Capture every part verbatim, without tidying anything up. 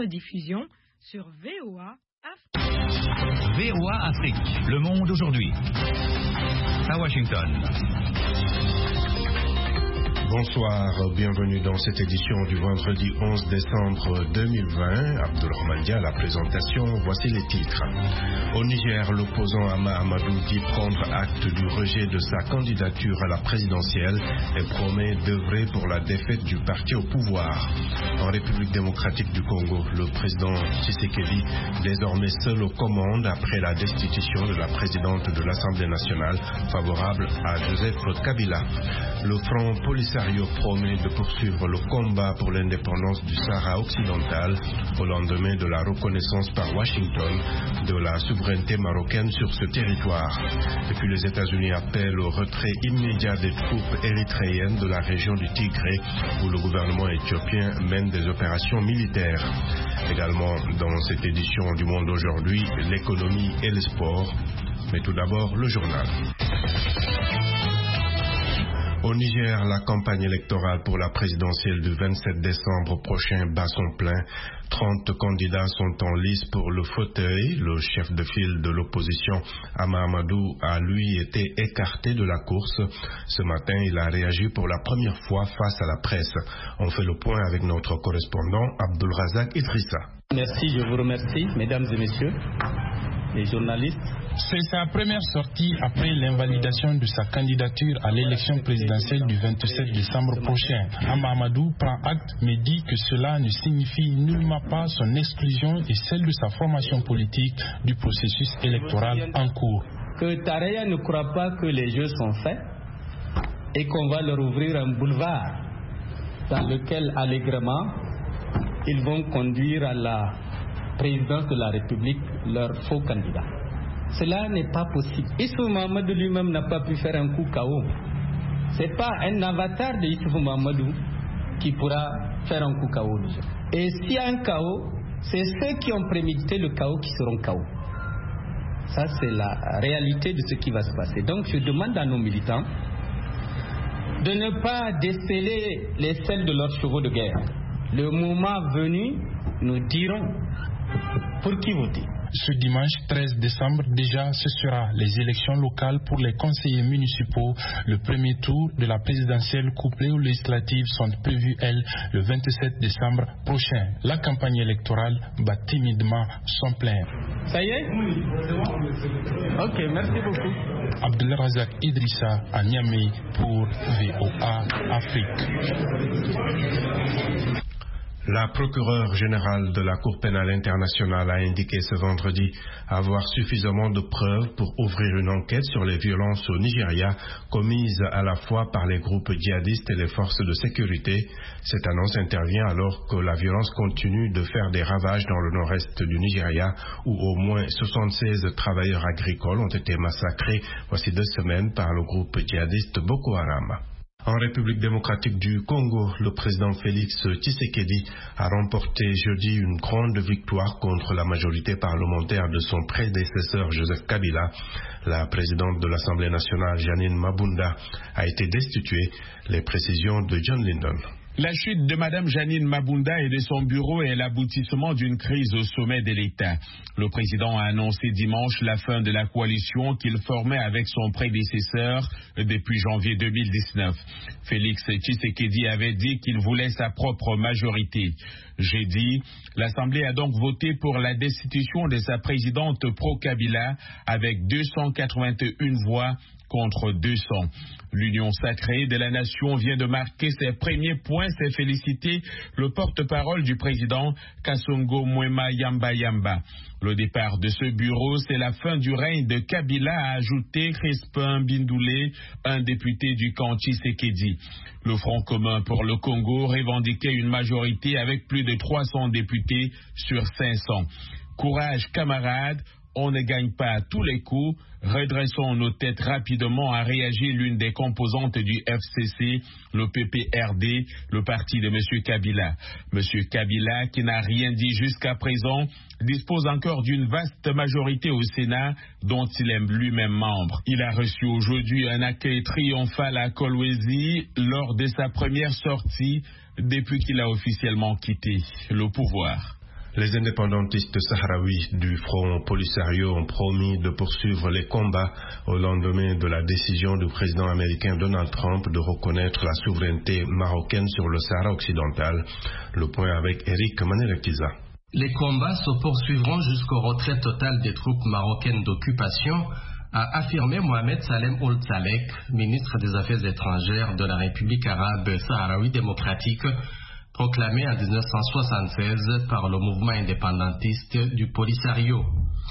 rediffusion sur V O A Afrique. V O A Afrique, le monde aujourd'hui. À Washington. Bonsoir, bienvenue dans cette édition du vendredi onze décembre deux mille vingt. Abdourahmane Dia à la présentation, voici les titres. Au Niger, l'opposant Hama Amadou dit prendre acte du rejet de sa candidature à la présidentielle et promet d'œuvrer pour la défaite du parti au pouvoir. En République démocratique du Congo, le président Tshisekedi, désormais seul aux commandes après la destitution de la présidente de l'Assemblée nationale, favorable à Joseph Kabila. Le Front Polisario promet de poursuivre le combat pour l'indépendance du Sahara occidental au lendemain de la reconnaissance par Washington de la souveraineté marocaine sur ce territoire. Et puis les États-Unis appellent au retrait immédiat des troupes érythréennes de la région du Tigré où le gouvernement éthiopien mène des opérations militaires. Également dans cette édition du Monde aujourd'hui, l'économie et le sport. Mais tout d'abord, le journal. Au Niger, la campagne électorale pour la présidentielle du vingt-sept décembre prochain bat son plein. trente candidats sont en lice pour le fauteuil. Le chef de file de l'opposition, Hama Amadou, a lui été écarté de la course. Ce matin, il a réagi pour la première fois face à la presse. On fait le point avec notre correspondant, Abdulrazak Idrissa. Merci, je vous remercie, mesdames et messieurs, les journalistes. C'est sa première sortie après l'invalidation de sa candidature à l'élection présidentielle du vingt-sept décembre prochain. Hama Amadou prend acte mais dit que cela ne signifie nullement pas son exclusion et celle de sa formation politique du processus électoral en cours. Que Tareya ne croit pas que les jeux sont faits et qu'on va leur ouvrir un boulevard dans lequel allègrement ils vont conduire à la présidence de la République leur faux candidat. Cela n'est pas possible. Issoufou Mahamadou lui-même n'a pas pu faire un coup K O. Ce n'est pas un avatar de Issoufou Mahamadou qui pourra faire un coup K O. Et s'il y a un K O, c'est ceux qui ont prémédité le K O qui seront K O. Ça, c'est la réalité de ce qui va se passer. Donc, je demande à nos militants de ne pas déceler les selles de leurs chevaux de guerre. Le moment venu, nous dirons pour qui voter. Ce dimanche treize décembre, déjà, ce sera les élections locales pour les conseillers municipaux. Le premier tour de la présidentielle couplée aux législatives sont prévus, elles, le vingt-sept décembre prochain. La campagne électorale bat timidement son plein. Ça y est? Ok, merci beaucoup. Abdelrazak Idrissa à Niamey pour V O A Afrique. La procureure générale de la Cour pénale internationale a indiqué ce vendredi avoir suffisamment de preuves pour ouvrir une enquête sur les violences au Nigeria commises à la fois par les groupes djihadistes et les forces de sécurité. Cette annonce intervient alors que la violence continue de faire des ravages dans le nord-est du Nigeria où au moins soixante-seize travailleurs agricoles ont été massacrés voici deux semaines par le groupe djihadiste Boko Haram. En République démocratique du Congo, le président Félix Tshisekedi a remporté jeudi une grande victoire contre la majorité parlementaire de son prédécesseur Joseph Kabila. La présidente de l'Assemblée nationale, Janine Mabunda, a été destituée. Les précisions de John Lyndon. La chute de Mme Janine Mabunda et de son bureau est l'aboutissement d'une crise au sommet de l'État. Le président a annoncé dimanche la fin de la coalition qu'il formait avec son prédécesseur depuis janvier deux mille dix-neuf. Félix Tshisekedi avait dit qu'il voulait sa propre majorité. Jeudi, l'Assemblée a donc voté pour la destitution de sa présidente pro-Kabila avec deux cent quatre-vingt-une voix contre deux cents. L'union sacrée de la nation vient de marquer ses premiers points, s'est félicité le porte-parole du président Kasongo Mwema Yamba Yamba. Le départ de ce bureau, c'est la fin du règne de Kabila, a ajouté Crispin Bindoulé, un député du camp Tshisekedi. Le Front commun pour le Congo revendiquait une majorité avec plus de trois cents députés sur cinq cents. Courage, camarades. On ne gagne pas à tous les coups. Redressons nos têtes rapidement, a réagi l'une des composantes du F C C, le P P R D, le parti de M. Kabila. M. Kabila, qui n'a rien dit jusqu'à présent, dispose encore d'une vaste majorité au Sénat, dont il est lui-même membre. Il a reçu aujourd'hui un accueil triomphal à Kolwezi lors de sa première sortie depuis qu'il a officiellement quitté le pouvoir. Les indépendantistes sahraouis du Front Polisario ont promis de poursuivre les combats au lendemain de la décision du président américain Donald Trump de reconnaître la souveraineté marocaine sur le Sahara occidental. Le point avec Eric Manelakiza. Les combats se poursuivront jusqu'au retrait total des troupes marocaines d'occupation, a affirmé Mohamed Salem Ould Salek, ministre des Affaires étrangères de la République arabe sahraoui démocratique, proclamé en dix-neuf cent soixante-seize par le mouvement indépendantiste du Polisario.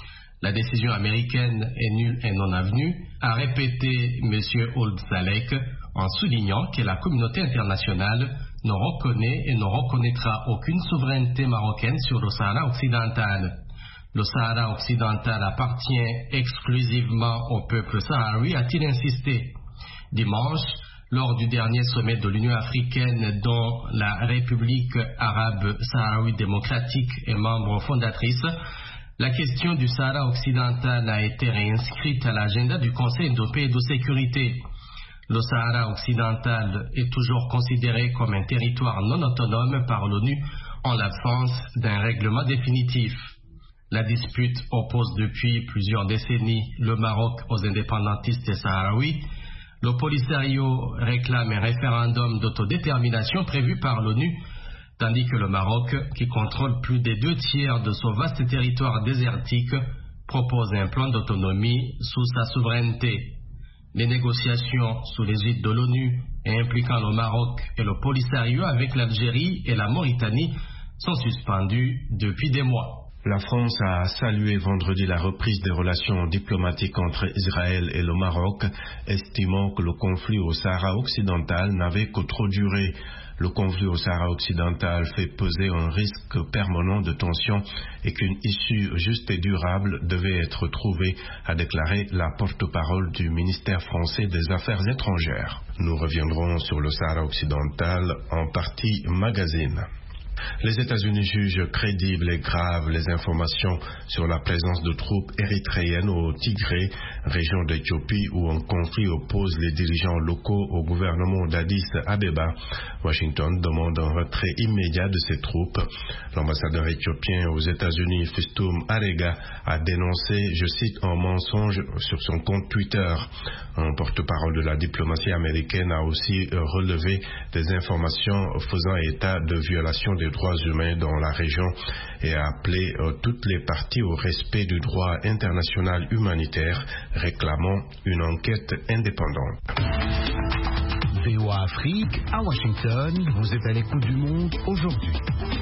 La décision américaine est nulle et non avenue, a répété M. Ould Salek en soulignant que la communauté internationale ne reconnaît et ne reconnaîtra aucune souveraineté marocaine sur le Sahara occidental. Le Sahara occidental appartient exclusivement au peuple sahraoui, a-t-il insisté. Dimanche, lors du dernier sommet de l'Union africaine dont la République arabe sahraoui démocratique est membre fondatrice, la question du Sahara occidental a été réinscrite à l'agenda du Conseil de paix et de sécurité. Le Sahara occidental est toujours considéré comme un territoire non autonome par l'ONU en l'absence d'un règlement définitif. La dispute oppose depuis plusieurs décennies le Maroc aux indépendantistes sahraouis. Le Polisario réclame un référendum d'autodétermination prévu par l'ONU, tandis que le Maroc, qui contrôle plus des deux tiers de ce vaste territoire désertique, propose un plan d'autonomie sous sa souveraineté. Les négociations sous l'égide de l'ONU et impliquant le Maroc et le Polisario avec l'Algérie et la Mauritanie sont suspendues depuis des mois. La France a salué vendredi la reprise des relations diplomatiques entre Israël et le Maroc, estimant que le conflit au Sahara occidental n'avait que trop duré. Le conflit au Sahara occidental fait peser un risque permanent de tension et qu'une issue juste et durable devait être trouvée, a déclaré la porte-parole du ministère français des Affaires étrangères. Nous reviendrons sur le Sahara occidental en partie magazine. Les États-Unis jugent crédibles et graves les informations sur la présence de troupes érythréennes au Tigré, région d'Éthiopie où un conflit oppose les dirigeants locaux au gouvernement d'Addis Abeba. Washington demande un retrait immédiat de ces troupes. L'ambassadeur éthiopien aux États-Unis, Festum Arega, a dénoncé, je cite, un mensonge sur son compte Twitter. Un porte-parole de la diplomatie américaine a aussi relevé des informations faisant état de violations des droits humains dans la région et a appelé euh, toutes les parties au respect du droit international humanitaire, réclamant une enquête indépendante. V O A Afrique, à Washington, vous êtes à l'écoute du monde aujourd'hui.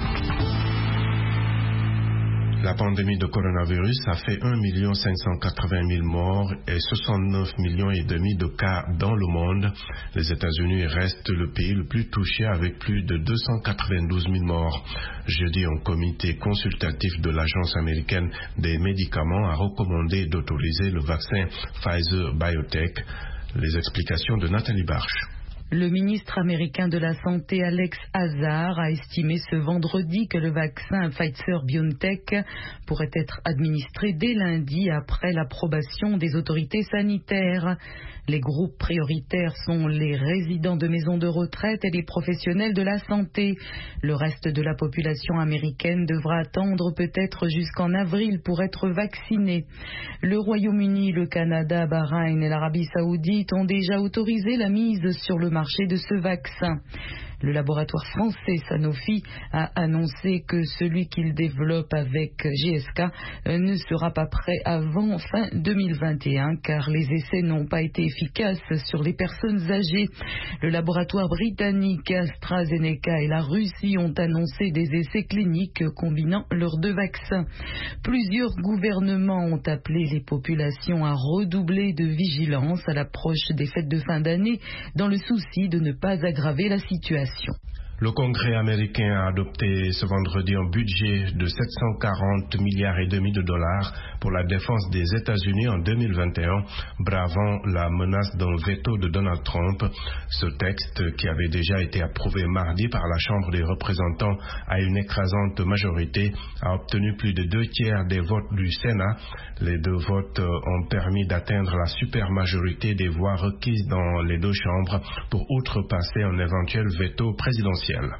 La pandémie de coronavirus a fait un million cinq cent quatre-vingt mille morts et soixante-neuf millions et demi de cas dans le monde. Les États-Unis restent le pays le plus touché avec plus de deux cent quatre-vingt-douze mille morts. Jeudi, un comité consultatif de l'Agence américaine des médicaments a recommandé d'autoriser le vaccin Pfizer-BioNTech. Les explications de Nathalie Barche. Le ministre américain de la Santé Alex Azar a estimé ce vendredi que le vaccin Pfizer-BioNTech pourrait être administré dès lundi après l'approbation des autorités sanitaires. Les groupes prioritaires sont les résidents de maisons de retraite et les professionnels de la santé. Le reste de la population américaine devra attendre peut-être jusqu'en avril pour être vacciné. Le Royaume-Uni, le Canada, Bahreïn et l'Arabie Saoudite ont déjà autorisé la mise sur le marché de ce vaccin. Le laboratoire français Sanofi a annoncé que celui qu'il développe avec G S K ne sera pas prêt avant fin deux mille vingt et un car les essais n'ont pas été efficaces sur les personnes âgées. Le laboratoire britannique AstraZeneca et la Russie ont annoncé des essais cliniques combinant leurs deux vaccins. Plusieurs gouvernements ont appelé les populations à redoubler de vigilance à l'approche des fêtes de fin d'année dans le souci de ne pas aggraver la situation. Le Congrès américain a adopté ce vendredi un budget de sept cent quarante milliards et demi de dollars pour la défense des États-Unis en deux mille vingt et un, bravant la menace d'un veto de Donald Trump. Ce texte, qui avait déjà été approuvé mardi par la Chambre des représentants à une écrasante majorité, a obtenu plus de deux tiers des votes du Sénat. Les deux votes ont permis d'atteindre la supermajorité des voix requises dans les deux chambres pour outrepasser un éventuel veto présidentiel.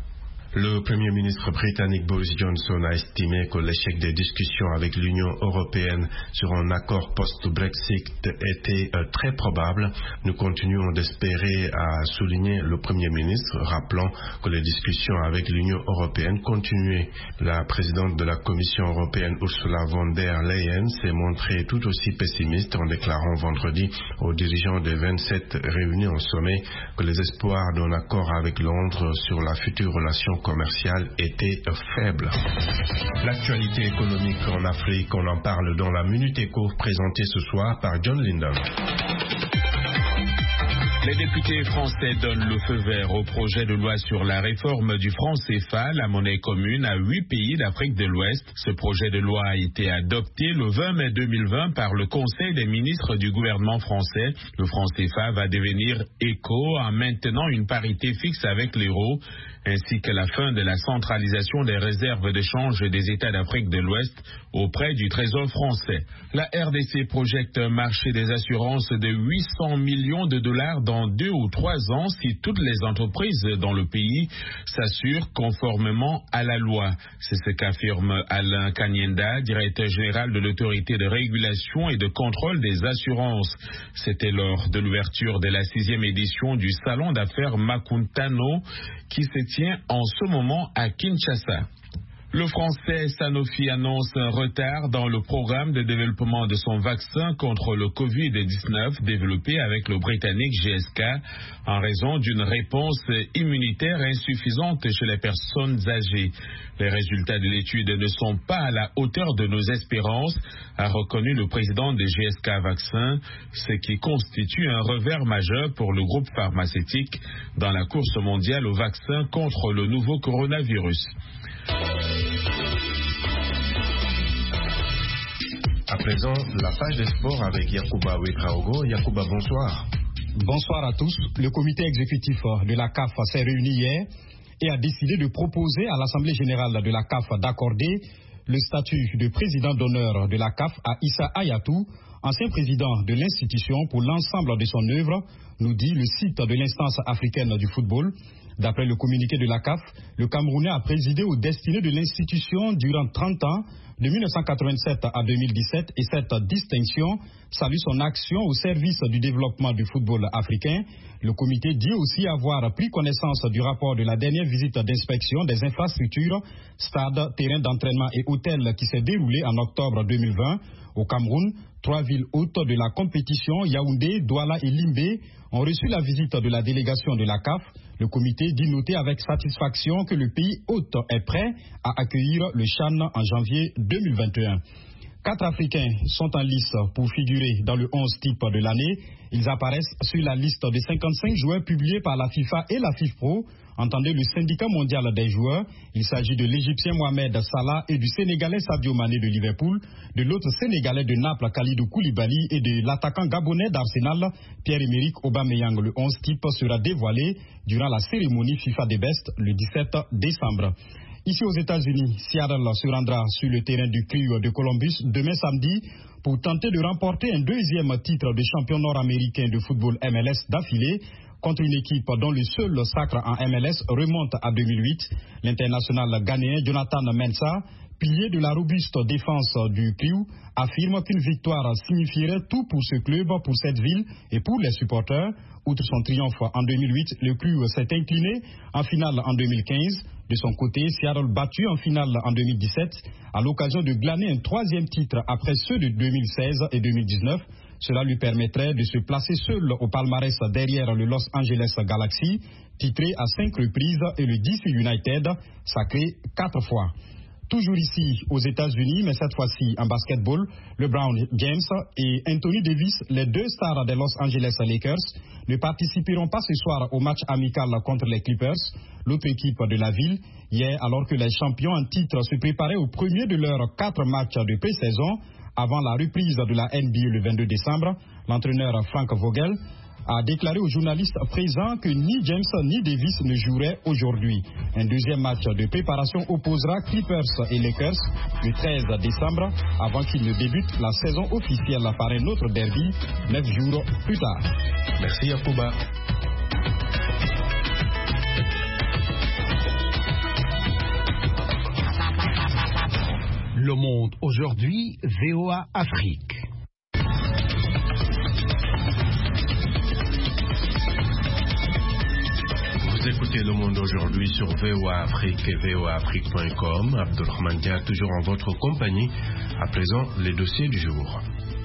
Le Premier ministre britannique Boris Johnson a estimé que l'échec des discussions avec l'Union européenne sur un accord post-Brexit était euh, très probable. Nous continuons d'espérer, a souligné le Premier ministre, rappelant que les discussions avec l'Union européenne continuaient. La présidente de la Commission européenne Ursula von der Leyen s'est montrée tout aussi pessimiste en déclarant vendredi aux dirigeants des vingt-sept réunis au sommet que les espoirs d'un accord avec Londres sur la future relation commerciale était faible. L'actualité économique en Afrique, on en parle dans la Minute Éco présentée ce soir par John Linden. Les députés français donnent le feu vert au projet de loi sur la réforme du franc C F A, la monnaie commune, à huit pays d'Afrique de l'Ouest. Ce projet de loi a été adopté le vingt mai deux mille vingt par le Conseil des ministres du gouvernement français. Le franc C F A va devenir éco en maintenant une parité fixe avec l'euro, ainsi que la fin de la centralisation des réserves d'échange des États d'Afrique de l'Ouest auprès du Trésor français. La R D C projette un marché des assurances de huit cents millions de dollars dans deux ou trois ans si toutes les entreprises dans le pays s'assurent conformément à la loi. C'est ce qu'affirme Alain Kanyenda, directeur général de l'autorité de régulation et de contrôle des assurances. C'était lors de l'ouverture de la sixième édition du salon d'affaires Makuntano qui se tient en ce moment à Kinshasa. Le français Sanofi annonce un retard dans le programme de développement de son vaccin contre le covid dix-neuf développé avec le britannique G S K en raison d'une réponse immunitaire insuffisante chez les personnes âgées. Les résultats de l'étude ne sont pas à la hauteur de nos espérances, a reconnu le président de G S K Vaccin, ce qui constitue un revers majeur pour le groupe pharmaceutique dans la course mondiale au vaccin contre le nouveau coronavirus. À présent, la page des sports avec Yacouba Ouedraogo. Yacouba, bonsoir. Bonsoir à tous. Le comité exécutif de la C A F s'est réuni hier et a décidé de proposer à l'Assemblée générale de la C A F d'accorder le statut de président d'honneur de la C A F à Issa Hayatou, ancien président de l'institution pour l'ensemble de son œuvre, nous dit le site de l'instance africaine du football. D'après le communiqué de la C A F, le Camerounais a présidé aux destinées de l'institution durant trente ans, de mille neuf cent quatre-vingt-sept à deux mille dix-sept, et cette distinction salue son action au service du développement du football africain. Le comité dit aussi avoir pris connaissance du rapport de la dernière visite d'inspection des infrastructures, stades, terrains d'entraînement et hôtels qui s'est déroulée en octobre deux mille vingt. Au Cameroun, trois villes hôtes de la compétition, Yaoundé, Douala et Limbé, ont reçu la visite de la délégation de la C A F. Le comité dit noter avec satisfaction que le pays hôte est prêt à accueillir le CHAN en janvier deux mille vingt et un. Quatre Africains sont en lice pour figurer dans le onze type de l'année. Ils apparaissent sur la liste des cinquante-cinq joueurs publiés par la FIFA et la FIFPro. Entendez le syndicat mondial des joueurs. Il s'agit de l'Égyptien Mohamed Salah et du Sénégalais Sadio Mané de Liverpool, de l'autre Sénégalais de Naples Kalidou Koulibaly et de l'attaquant gabonais d'Arsenal Pierre-Emerick Aubameyang. Le onze type sera dévoilé durant la cérémonie FIFA des Best le dix-sept décembre. Ici aux États-Unis, Seattle se rendra sur le terrain du Crew de Columbus demain samedi pour tenter de remporter un deuxième titre de champion nord-américain de football M L S d'affilée contre une équipe dont le seul sacre en M L S remonte à deux mille huit. L'international ghanéen Jonathan Mensah, pilier de la robuste défense du Crew, affirme qu'une victoire signifierait tout pour ce club, pour cette ville et pour les supporters. Outre son triomphe en deux mille huit, le Crew s'est incliné en finale en deux mille quinze. De son côté, Seattle battu en finale en deux mille dix-sept à l'occasion de glaner un troisième titre après ceux de deux mille seize et deux mille dix-neuf. Cela lui permettrait de se placer seul au palmarès derrière le Los Angeles Galaxy, titré à cinq reprises, et le D C United, sacré quatre fois. Toujours ici aux États-Unis, mais cette fois-ci en basketball, LeBron James et Anthony Davis, les deux stars des Los Angeles Lakers, ne participeront pas ce soir au match amical contre les Clippers, l'autre équipe de la ville. Hier, alors que les champions en titre se préparaient au premier de leurs quatre matchs de pré-saison, avant la reprise de la N B A le vingt-deux décembre, l'entraîneur Frank Vogel a déclaré aux journalistes présents que ni James ni Davis ne joueraient aujourd'hui. Un deuxième match de préparation opposera Clippers et Lakers le treize décembre avant qu'ils ne débutent la saison officielle par un autre derby neuf jours plus tard. Merci Yacouba. Le Monde aujourd'hui, V O A Afrique. Vous écoutez Le Monde aujourd'hui sur V O A Afrique et V O A Afrique point com. Abdulrahman Dia, toujours en votre compagnie. À présent, les dossiers du jour.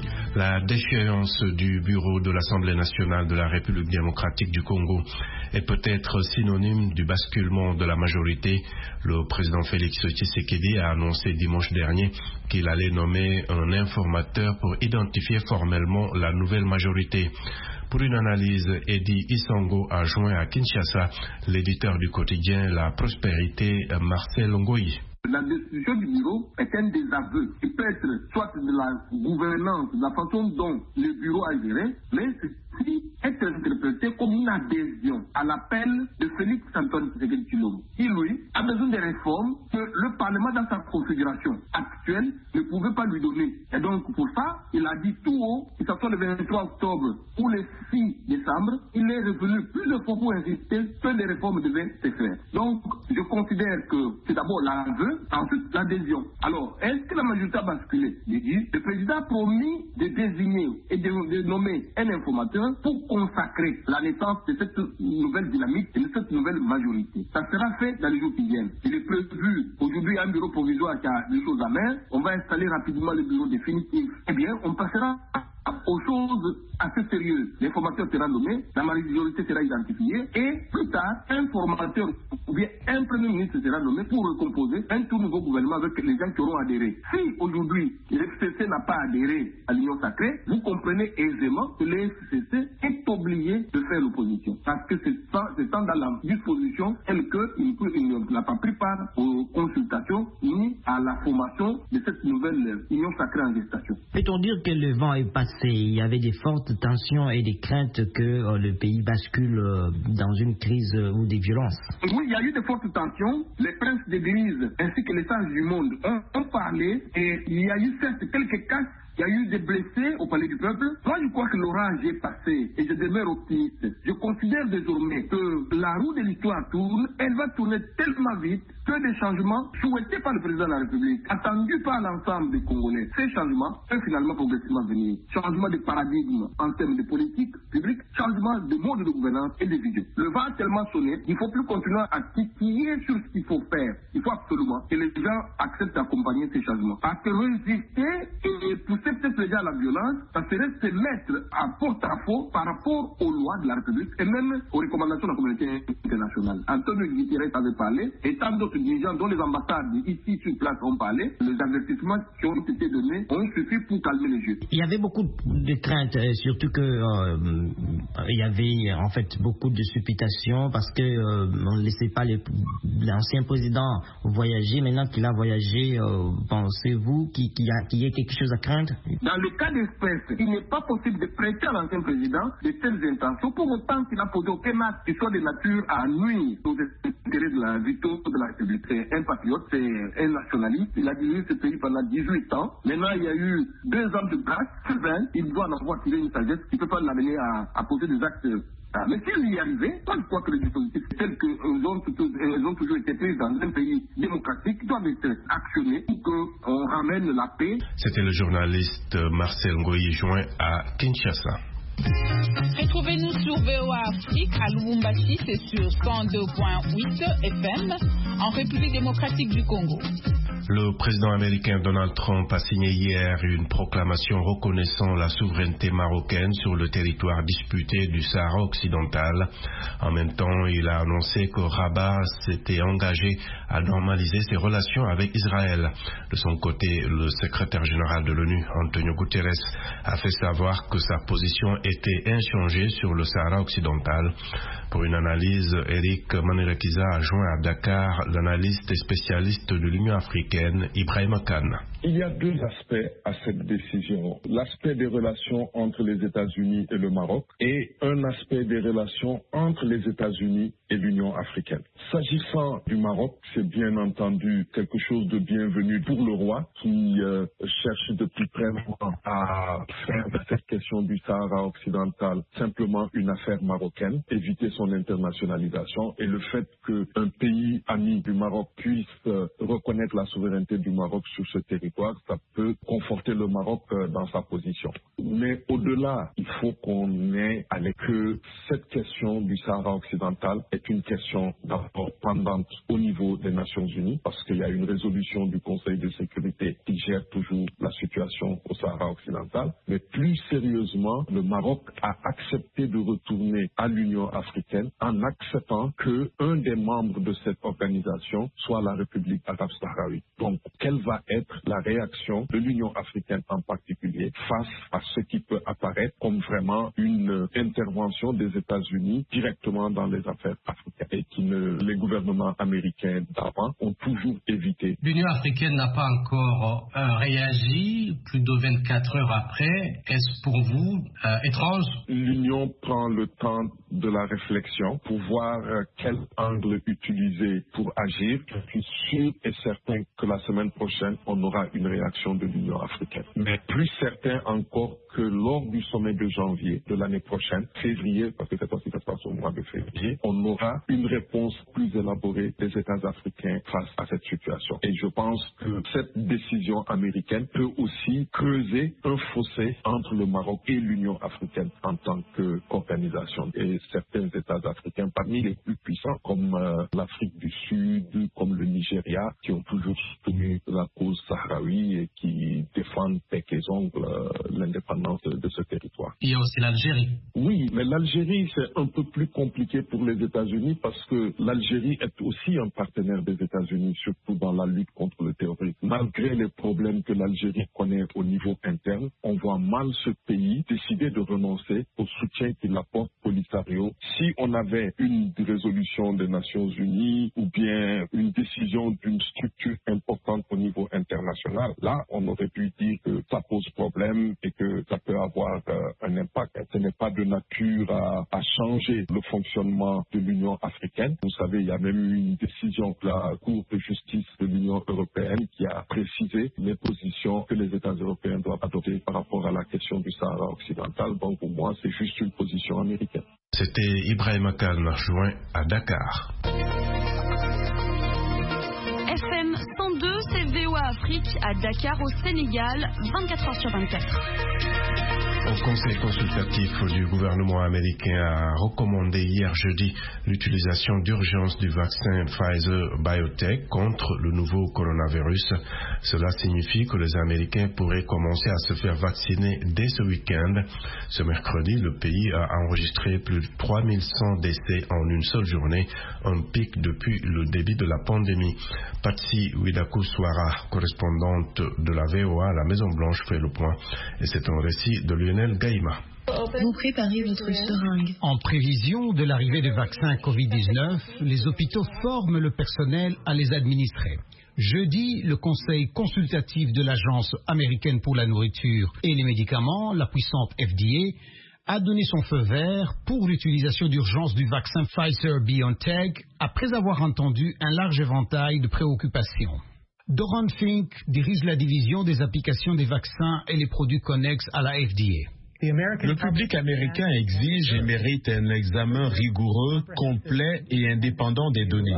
La déchéance du bureau de l'Assemblée nationale de la République démocratique du Congo est peut-être synonyme du basculement de la majorité. Le président Félix Tshisekedi a annoncé dimanche dernier qu'il allait nommer un informateur pour identifier formellement la nouvelle majorité. Pour une analyse, Eddie Isango a joint à Kinshasa l'éditeur du quotidien La Prospérité, Marcel Ngoyi. La décision du bureau est un désaveu qui peut être soit de la gouvernance, de la façon dont le bureau a géré, mais ceci est interprété comme une adhésion à l'appel de Félix Antoine Tshisekedi Tshilombo, qui lui a besoin de réformes que le Parlement dans sa configuration actuelle ne pouvait pas lui donner. Et donc pour ça, il a dit tout haut, que ce soit le vingt-trois octobre ou le six décembre, il est revenu plusieurs fois pour insister que les réformes devaient se faire. Donc je considère que c'est d'abord l'aveu, ensuite l'adhésion. Alors, est-ce que la majorité a basculé? Je dis, le président a promis de désigner et de, de nommer un informateur pour consacrer la naissance de cette nouvelle dynamique et de cette nouvelle majorité. Ça sera fait dans les jours qui viennent. Il est prévu aujourd'hui un bureau provisoire qui a des choses à main. On va installer rapidement le bureau définitif. Eh bien, on passera aux choses assez sérieuses. L'informateur sera nommé, la majorité sera identifiée et plus tard, un formateur ou bien un premier ministre sera nommé pour recomposer un tout nouveau gouvernement avec les gens qui auront adhéré. Si aujourd'hui l'F C C n'a pas adhéré à l'Union sacrée, vous comprenez aisément que l'F C C est obligé de faire l'opposition parce que c'est dans la disposition telle qu'il n'a pas pris part aux consultations ni à la formation de cette nouvelle Union sacrée en gestation. Peut-on dire que le vent est passé? Il y avait des fortes tensions et des craintes que euh, le pays bascule euh, dans une crise euh, ou des violences. Oui, il y a eu de fortes tensions. Les princes d'église ainsi que les sages du monde ont, ont parlé et il y a eu certes quelques cas. Il y a eu des blessés au palais du peuple. Moi, je crois que l'orage est passé et je demeure optimiste. Je considère désormais que la roue de l'histoire tourne. Elle va tourner tellement vite que des changements souhaités par le président de la République, attendus par l'ensemble des Congolais, ces changements peuvent finalement progressivement venir. Changement de paradigme en termes de politique publique, changement de mode de gouvernance et de vision. Le vent a tellement sonné, il ne faut plus continuer à titiller sur ce qu'il faut faire. Il faut absolument que les gens acceptent d'accompagner ces changements. Parce que résister et pousser peut-être les gens à la violence, ça serait se mettre à porte-à-faux par rapport aux lois de la République et même aux recommandations de la communauté internationale. Antonio Guterres avait parlé, et tant d'autres dirigeants dont les ambassades ici sur place ont parlé, les avertissements qui ont été donnés ont suffi pour calmer les jeux. Il y avait beaucoup de craintes, surtout que euh, il y avait en fait beaucoup de supputations parce que euh, on ne laissait pas les, l'ancien président voyager. Maintenant qu'il a voyagé, euh, pensez-vous qu'il, qu'il, y a, qu'il y ait quelque chose à craindre? Dans le cas d'espèce, il n'est pas possible de prêter à l'ancien président de telles intentions pour autant qu'il n'a posé aucun acte qui soit de nature à nuire aux intérêts de la victoire de la République. C'est un patriote, c'est un nationaliste. Il a dirigé ce pays pendant dix-huit ans. Maintenant, il y a eu deux ans de grâce, vingt. Il doit en avoir tiré une sagesse qui ne peut pas l'amener à, à poser des actes. Ah, mais s'il y arrivait, moi je crois que les dispositifs tels qu'ils ont, euh, ont toujours été pris dans un pays démocratique doivent être actionnés pour qu'on ramène la paix. C'était le journaliste Marcel Ngoyi joint à Kinshasa. Retrouvez-nous sur V O A Afrique à Lubumbashi, c'est sur cent deux virgule huit F M en République démocratique du Congo. Le président américain Donald Trump a signé hier une proclamation reconnaissant la souveraineté marocaine sur le territoire disputé du Sahara occidental. En même temps, il a annoncé que Rabat s'était engagé à normaliser ses relations avec Israël. De son côté, le secrétaire général de l'ONU, Antonio Guterres, a fait savoir que sa position était inchangée sur le Sahara occidental. Pour une analyse, Eric Manerekiza a joint à Dakar l'analyste et spécialiste de l'Union africaine, Ibrahim Khan. Il y a deux aspects à cette décision. L'aspect des relations entre les États-Unis et le Maroc et un aspect des relations entre les États-Unis et l'Union africaine. S'agissant du Maroc, c'est bien entendu quelque chose de bienvenu pour le roi qui euh, cherche depuis très longtemps à faire de cette question du Sahara occidental simplement une affaire marocaine, éviter son internationalisation et le fait qu'un pays ami du Maroc puisse euh, reconnaître la souveraineté du Maroc sur ce territoire territoire, ça peut conforter le Maroc dans sa position. Mais au-delà, il faut qu'on ait avec que cette question du Sahara occidental est une question d'abord pendante au niveau des Nations Unies, parce qu'il y a une résolution du Conseil de sécurité qui gère toujours la situation au Sahara occidental. Mais plus sérieusement, le Maroc a accepté de retourner à l'Union africaine en acceptant qu'un des membres de cette organisation soit la République arabe sahraoui. Donc, quelle va être la réaction de l'Union africaine en particulier face à ce qui peut apparaître comme vraiment une intervention des États-Unis directement dans les affaires africaines et qui ne, les gouvernements américains d'avant ont toujours évité. L'Union africaine n'a pas encore euh, réagi plus de vingt-quatre heures après. Est-ce pour vous euh, étrange? L'Union prend le temps de la réflexion pour voir euh, quel angle utiliser pour agir. Je suis sûr et certain que la semaine prochaine, on aura une réaction de l'Union africaine. Mais plus certain encore que lors du sommet de janvier de l'année prochaine, février, parce que cette fois-ci ça se passe au mois de février, on aura une réponse plus élaborée des États africains face à cette situation. Et je pense que cette décision américaine peut aussi creuser un fossé entre le Maroc et l'Union africaine en tant qu'organisation. Et certains États africains, parmi les plus puissants, comme euh, l'Afrique du Sud, comme le Nigeria, qui ont toujours soutenu la cause sahraoui et qui défendent bec et ongles euh, l'indépendance de, de ce territoire. Il y a aussi l'Algérie. Oui, mais l'Algérie, c'est un peu plus compliqué pour les États-Unis parce que l'Algérie est aussi un partenaire des États-Unis, surtout dans la lutte contre le terrorisme. Malgré les problèmes que l'Algérie connaît au niveau interne, on voit mal ce pays décider de renoncer au soutien qu'il apporte au Polisario. Si on avait une résolution des Nations Unies ou bien une décision d'une structure importante au niveau international, là, on aurait pu dire que ça pose problème et que ça peut avoir euh, un impact. Ce n'est pas de nature à, à changer le fonctionnement de l'Union africaine. Vous savez, il y a même eu une décision de la Cour de justice de l'Union européenne qui a précisé les positions que les États européens doivent adopter par rapport à la question du Sahara occidental. Donc pour moi, c'est juste une position américaine. C'était Ibrahim Kalm, joint à Dakar. F M cent deux, c'est V O A Afrique à Dakar au Sénégal, vingt-quatre heures sur vingt-quatre. Un conseil consultatif du gouvernement américain a recommandé hier jeudi l'utilisation d'urgence du vaccin Pfizer-BioNTech contre le nouveau coronavirus. Cela signifie que les Américains pourraient commencer à se faire vacciner dès ce week-end. Ce mercredi, le pays a enregistré plus de trois mille cent décès en une seule journée, un pic depuis le début de la pandémie. Patsy Widakuswara, correspondante de la V O A à la Maison-Blanche, fait le point. Et c'est un récit de Lionel Gaïma. Vous préparez votre seringue. En prévision de l'arrivée des vaccins covid dix-neuf, les hôpitaux forment le personnel à les administrer. Jeudi, le conseil consultatif de l'Agence américaine pour la nourriture et les médicaments, la puissante F D A, a donné son feu vert pour l'utilisation d'urgence du vaccin Pfizer-BioNTech après avoir entendu un large éventail de préoccupations. Doron Fink dirige la division des applications des vaccins et les produits connexes à la F D A. Le public américain exige et mérite un examen rigoureux, complet et indépendant des données.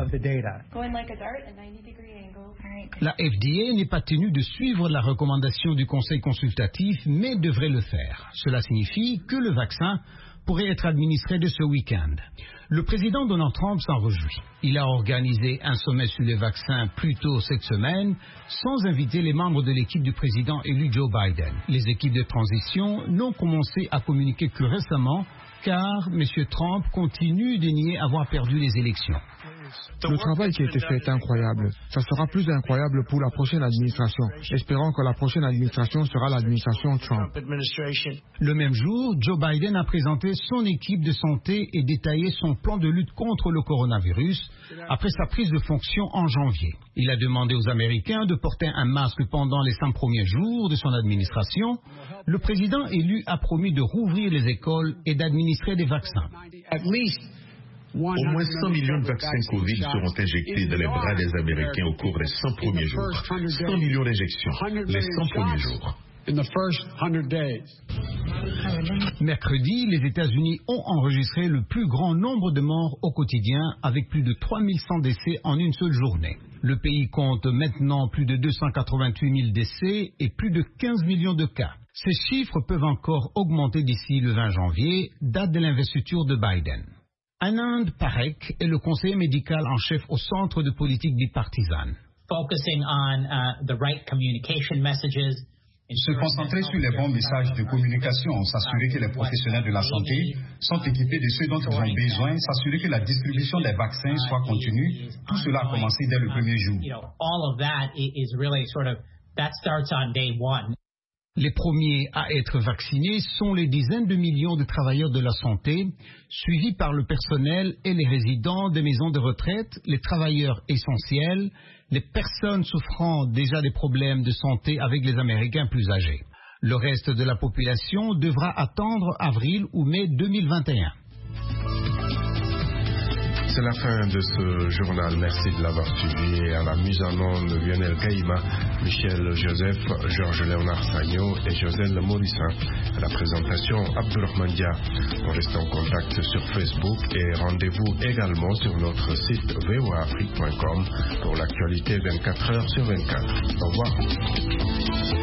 La F D A n'est pas tenue de suivre la recommandation du conseil consultatif, mais devrait le faire. Cela signifie que le vaccin pourrait être administré dès ce week-end. Le président Donald Trump s'en réjouit. Il a organisé un sommet sur les vaccins plus tôt cette semaine, sans inviter les membres de l'équipe du président élu Joe Biden. Les équipes de transition n'ont commencé à communiquer que récemment, car M. Trump continue de nier avoir perdu les élections. Le travail qui a été fait est incroyable. Ça sera plus incroyable pour la prochaine administration. Espérons que la prochaine administration sera l'administration Trump. Le même jour, Joe Biden a présenté son équipe de santé et détaillé son plan de lutte contre le coronavirus après sa prise de fonction en janvier. Il a demandé aux Américains de porter un masque pendant les cinq premiers jours de son administration. Le président élu a promis de rouvrir les écoles et d'administrer des vaccins. Au moins cent millions de vaccins Covid seront injectés dans les bras des Américains au cours des cent premiers jours. cent millions d'injections les cent premiers jours. Mercredi, les États-Unis ont enregistré le plus grand nombre de morts au quotidien, avec plus de trois mille cent décès en une seule journée. Le pays compte maintenant plus de deux cent quatre-vingt-huit mille décès et plus de quinze millions de cas. Ces chiffres peuvent encore augmenter d'ici le vingt janvier, date de l'investiture de Biden. Anand Parekh est le conseiller médical en chef au Centre de politique bipartisane. Focusing on uh, the right communication messages. Se concentrer sur les bons messages de communication, s'assurer que les professionnels de la santé sont équipés de ce dont ils ont besoin, s'assurer que la distribution des vaccins soit continue, tout cela a commencé dès le premier jour. Les premiers à être vaccinés sont les dizaines de millions de travailleurs de la santé, suivis par le personnel et les résidents des maisons de retraite, les travailleurs essentiels, les personnes souffrant déjà des problèmes de santé avec les Américains plus âgés. Le reste de la population devra attendre avril ou mai deux mille vingt et un. C'est la fin de ce journal. Merci de l'avoir suivi. Et à la mise en onde, Lionel Gaïma, Michel Joseph, Georges-Léonard Sagno et Joselle Morissin. À la présentation, Abdourahmane Dia. On reste en contact sur Facebook et rendez-vous également sur notre site v o a afrique point com pour l'actualité vingt-quatre heures sur vingt-quatre. Au revoir.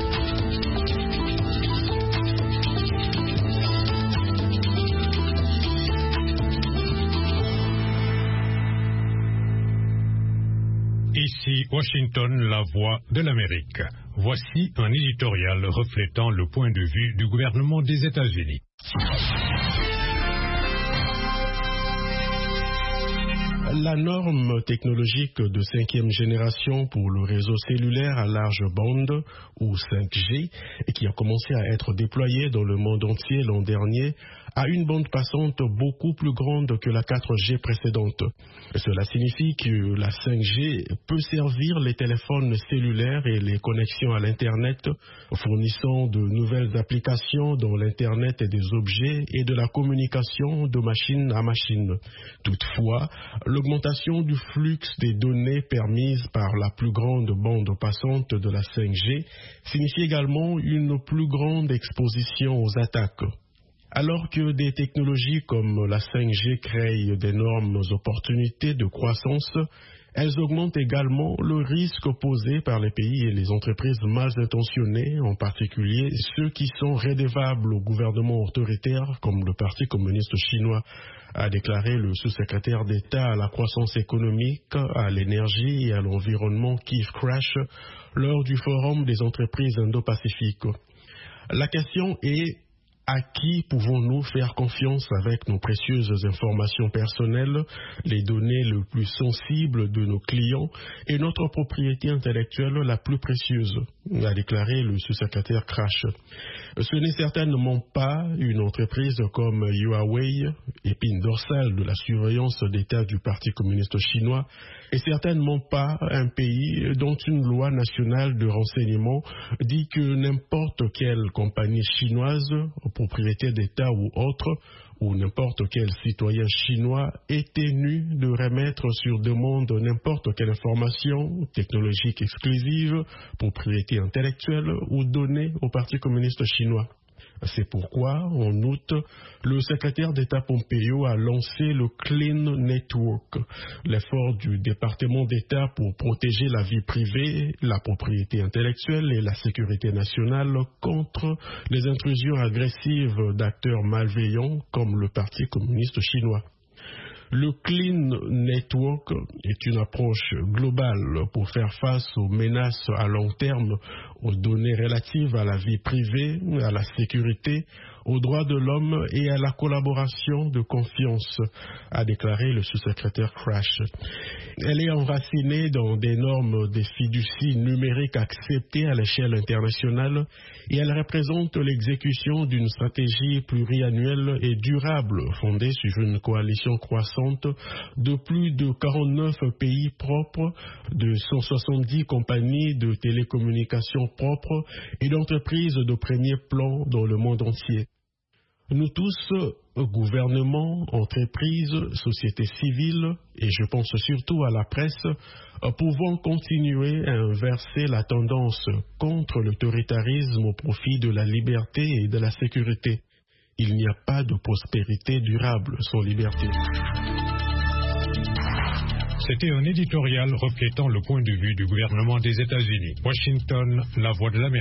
Ici Washington, la voix de l'Amérique. Voici un éditorial reflétant le point de vue du gouvernement des États-Unis. La norme technologique de cinquième génération pour le réseau cellulaire à large bande, ou cinq G, qui a commencé à être déployée dans le monde entier l'an dernier, a une bande passante beaucoup plus grande que la quatre G précédente. Cela signifie que la cinq G peut servir les téléphones cellulaires et les connexions à l'Internet, fournissant de nouvelles applications dans l'Internet des objets et de la communication de machine à machine. Toutefois, l'augmentation du flux des données permise par la plus grande bande passante de la cinq G signifie également une plus grande exposition aux attaques. Alors que des technologies comme la cinq G créent d'énormes opportunités de croissance, elles augmentent également le risque posé par les pays et les entreprises mal intentionnées, en particulier ceux qui sont redevables au gouvernement autoritaire, comme le Parti communiste chinois, a déclaré le sous-secrétaire d'État à la croissance économique, à l'énergie et à l'environnement Keith Crash lors du Forum des entreprises Indo-Pacifiques. La question est: à qui pouvons-nous faire confiance avec nos précieuses informations personnelles, les données les plus sensibles de nos clients et notre propriété intellectuelle la plus précieuse, a déclaré le sous-secrétaire Crash. Ce n'est certainement pas une entreprise comme Huawei, épine dorsale de la surveillance d'État du Parti communiste chinois, et certainement pas un pays dont une loi nationale de renseignement dit que n'importe quelle compagnie chinoise, propriété d'État ou autre, ou n'importe quel citoyen chinois est tenu de remettre sur demande n'importe quelle information technologique exclusive, propriété intellectuelle ou donnée au Parti communiste chinois. C'est pourquoi, en août, le secrétaire d'État Pompeo a lancé le Clean Network, l'effort du département d'État pour protéger la vie privée, la propriété intellectuelle et la sécurité nationale contre les intrusions agressives d'acteurs malveillants comme le Parti communiste chinois. Le Clean Network est une approche globale pour faire face aux menaces à long terme, aux données relatives à la vie privée, à la sécurité, aux droits de l'homme et à la collaboration de confiance, a déclaré le sous-secrétaire Crash. Elle est enracinée dans des normes de fiducie numérique acceptées à l'échelle internationale et elle représente l'exécution d'une stratégie pluriannuelle et durable fondée sur une coalition croissante de plus de quarante-neuf pays propres, de cent soixante-dix compagnies de télécommunications propres et d'entreprises de premier plan dans le monde entier. Nous tous, gouvernements, entreprises, sociétés civiles, et je pense surtout à la presse, pouvons continuer à inverser la tendance contre l'autoritarisme au profit de la liberté et de la sécurité. il n'y a pas de prospérité durable sans liberté. C'était un éditorial reflétant le point de vue du gouvernement des États-Unis. Washington, la voix de l'Amérique.